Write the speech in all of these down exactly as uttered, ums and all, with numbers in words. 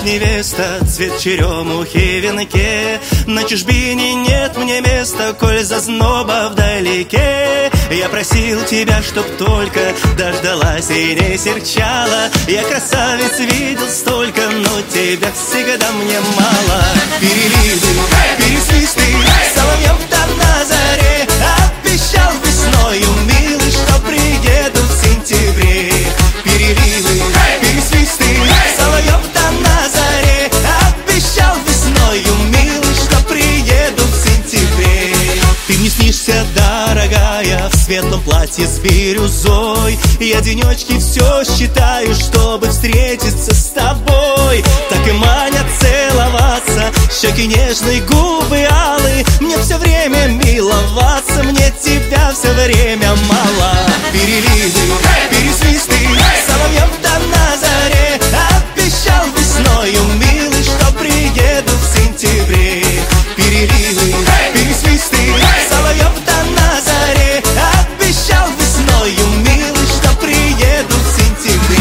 невеста, цвет черемухи в венке. На чужбине нет мне места, коль зазноба вдалеке. Я просил тебя, чтоб только дождалась и не серчала. Я красавиц видел столько, но тебя всегда мне мало. Переливы, пересвисты, соловьев там на заре. Обещал весною, милый, что приеду в сентябре. Переливы, пересвисты, соловьев там на заре. Обещал весною, милый, что приеду в сентябре. Ты мне снишься, дорогая, в светлом платье с бирюзой. Я денечки все считаю, чтобы встретиться с тобой. Так и манят целоваться, щеки нежные, губы алые. Мне все время миловаться, мне тебя все время мало. Переливы, пересвисты, соловьев там на заре. Обещал весною, милый, что приеду в сентябре. Переливы, пересвисты, соловьев там на заре. Обещал весною, милый, что приеду в сентябре.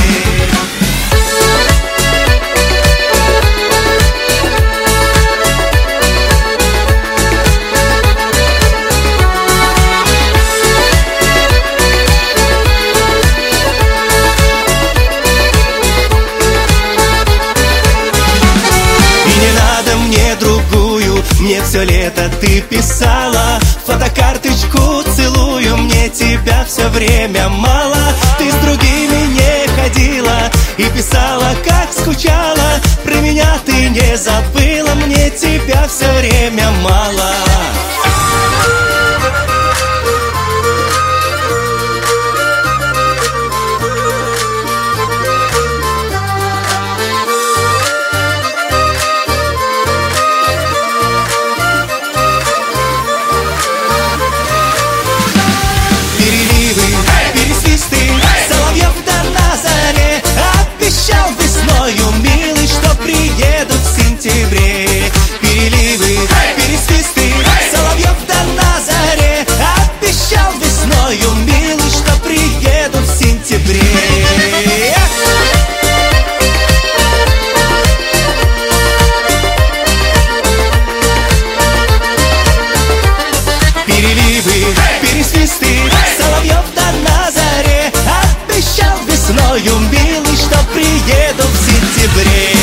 Мне все лето ты писала, фотокарточку целую, мне тебя все время мало. Ты с другими не ходила и писала, как скучала. Про меня ты не забыла, мне тебя все время мало. Соловьев там на заре. Обещал весною, милый, что приеду в сентябре. Переливы, пересвисты, соловьев там на заре. Обещал весною, милый, что приеду в сентябре. Переливы, пересвисты, соловьев там на заре. Обещал весною, милый, что приеду в сентябре.